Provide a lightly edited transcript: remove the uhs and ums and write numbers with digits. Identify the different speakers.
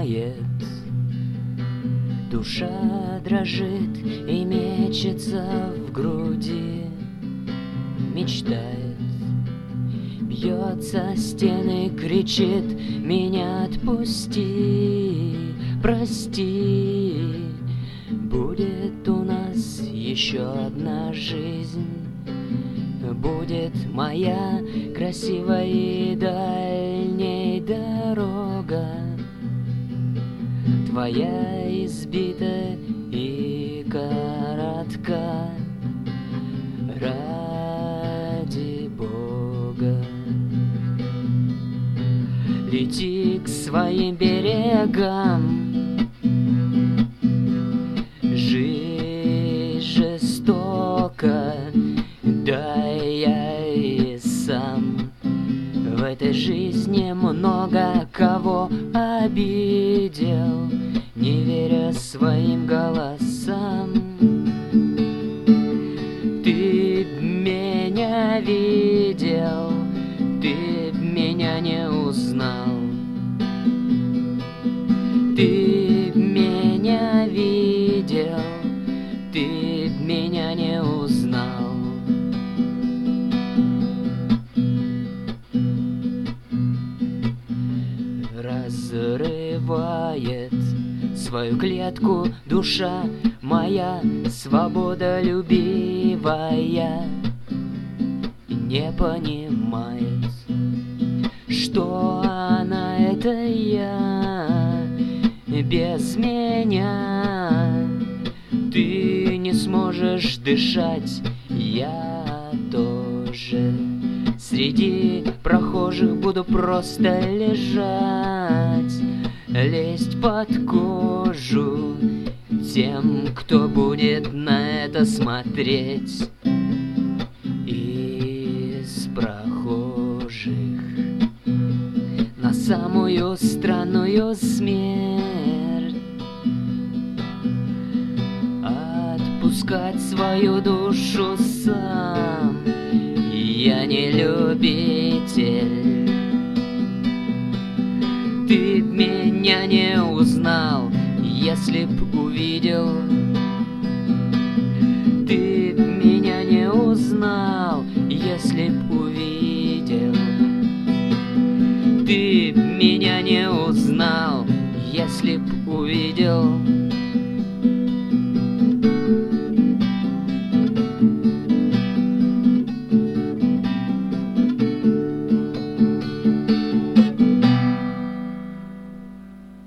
Speaker 1: знает. Душа дрожит и мечется в груди, мечтает, бьется о стены, кричит: меня отпусти, прости. Будет у нас еще одна жизнь, будет моя красивая и дальней дорога, твоя избита и коротка. Ради Бога, лети к своим берегам. Жизнь жестока, да я и сам в этой жизни много кого обидел, не веря своим голосам. Ты б меня видел, ты б меня не узнал. Ты б меня видел, ты б меня не узнал. Разрывает свою клетку душа моя, свободолюбивая, не понимает, что она — это я. Без меня ты не сможешь дышать, я тоже. Среди прохожих буду просто лежать, лезть под кожу тем, кто будет на это смотреть. Из прохожих на самую странную смерть отпускать свою душу сам. Я не любитель. Ты б меня не узнал, если б увидел. Ты б меня не узнал, если б увидел. Ты б меня не узнал, если б увидел.